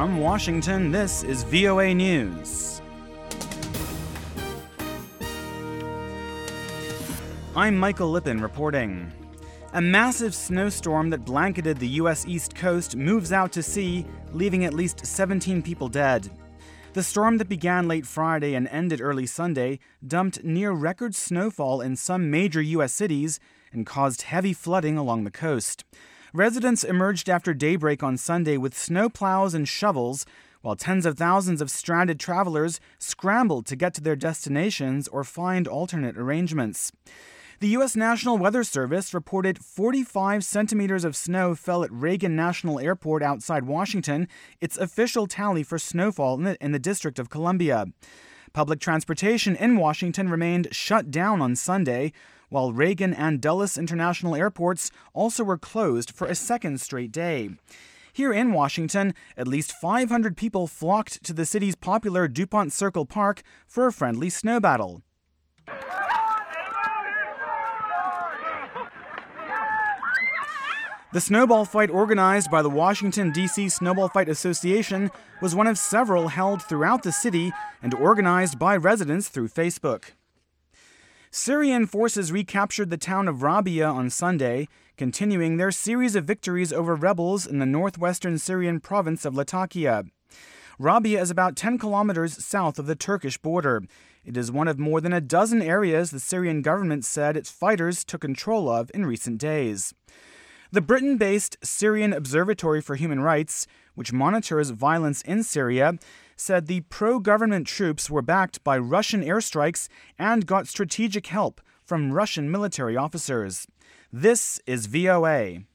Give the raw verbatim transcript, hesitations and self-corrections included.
From Washington, this is V O A News. I'm Michael Lippin reporting. A massive snowstorm that blanketed the U S East Coast moves out to sea, leaving at least seventeen people dead. The storm that began late Friday and ended early Sunday dumped near-record snowfall in some major U S cities and caused heavy flooding along the coast. Residents emerged after daybreak on Sunday with snowplows and shovels, while tens of thousands of stranded travelers scrambled to get to their destinations or find alternate arrangements. The U S National Weather Service reported forty-five centimeters of snow fell at Reagan National Airport outside Washington, its official tally for snowfall in the, in the District of Columbia. Public transportation in Washington remained shut down on Sunday, while Reagan and Dulles International Airports also were closed for a second straight day. Here in Washington, at least five hundred people flocked to the city's popular DuPont Circle Park for a friendly snow battle. The snowball fight organized by the Washington, D C Snowball Fight Association was one of several held throughout the city and organized by residents through Facebook. Syrian forces recaptured the town of Rabia on Sunday, continuing their series of victories over rebels in the northwestern Syrian province of Latakia. Rabia is about ten kilometers south of the Turkish border. It is one of more than a dozen areas the Syrian government said its fighters took control of in recent days. The Britain-based Syrian Observatory for Human Rights, which monitors violence in Syria, said the pro-government troops were backed by Russian airstrikes and got strategic help from Russian military officers. This is V O A.